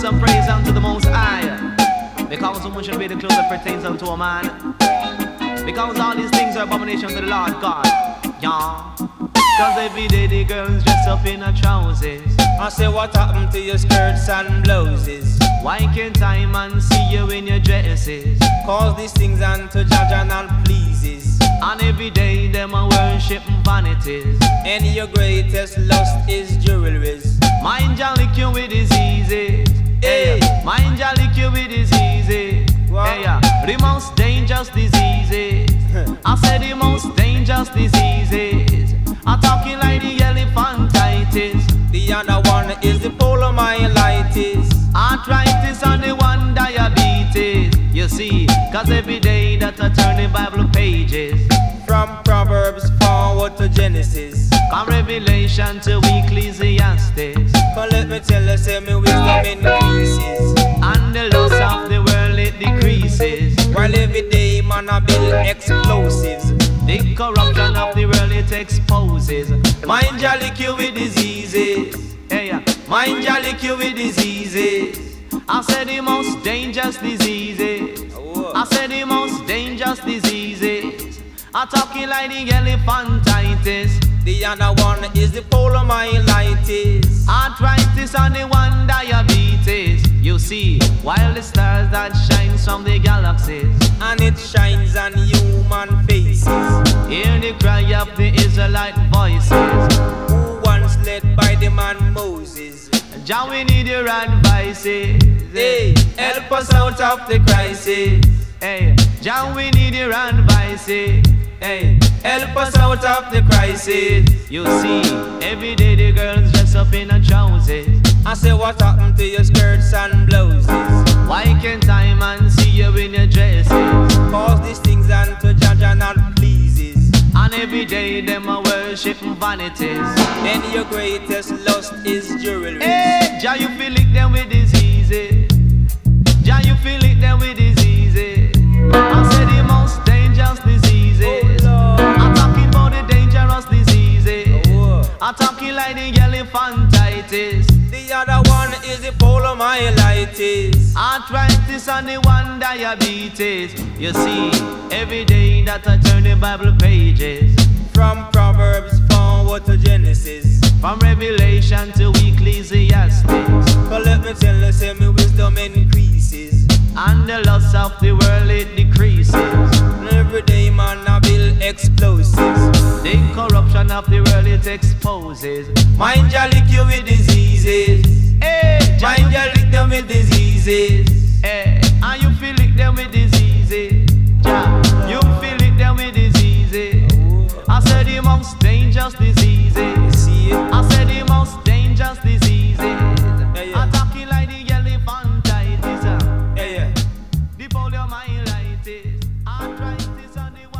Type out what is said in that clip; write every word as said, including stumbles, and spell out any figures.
some praise unto the Most High, because woman should be the clothes that pertains unto a man, because all these things are abomination to the Lord God. Yeah. Cause every day the girls dress up in her trousers. I say, what happened to your skirts and blouses? Why can't I man see you in your dresses? Cause these things unto Jaja and pleases. And every day them a worship vanities. And your greatest lust is jewelries. Mind ya lick you with diseases. Hey. Hey. Mind ya lick you with diseases. Wow. Hey, yeah. The most dangerous diseases. I said the most dangerous diseases. I'm talking like the elephantitis. The other one is the polomyelitis. Arthritis and the one diabetes. You see, cause every day that I turn the Bible pages, from Proverbs forward to Genesis, from Revelation to Ecclesiastes, come let me tell you, say me wisdom increases, and the loss of the world it decreases, while every day man a build explosives. The corruption of the world it exposes. Mind ya lick you with diseases. Hey, yeah. Mind ya lick you with diseases. I said the most dangerous diseases. Oh. I said the most dangerous diseases. I'm talking like the elephantitis. The other one is the polomyelitis. Arthritis and the one diabetes. You see, while the stars that shines from the galaxies, and it shines on human faces, hear the cry of the Israelite voices, who once led by the man Moses. Jah, we need your advices. Hey, help us out of the crisis. Hey, Jah, we need your advices. Hey, help us out of the crisis. You see, every day the girls dress up in her trousers. I say, what happened to your skirts and blouses? Why can't I man see you in your dresses? Cause these things unto Jaja not pleases. And every day them a worship vanities. And your greatest lust is jewelry. Hey, Jah, you feel lick them with diseases. Jah, you feel lick them with diseases. I say the most dangerous diseases. Oh, I'm talking about the dangerous diseases. Oh. I'm talking like the elephantitis. The other one is the polomyelitis. Arthritis and the one diabetes. You see, every day that I turn the Bible pages, from Proverbs forward to Genesis, from Revelation to Ecclesiastes, but let me tell you, say me wisdom increases, and the loss of the world it decreases. And every day man a build explosives. The corruption of the world it exposes. Mind ya lick you with diseases. Hey, Jah, Mind ya lick them with diseases. hey, and you feel lick them with diseases. Jah, you feel lick them with diseases. I said the most dangerous diseases. See it? I said the most dangerous diseases. Yeah, yeah. Attacking like the elephantitis, uh, Yeah, yeah. the poliomyelitis, arthritis and the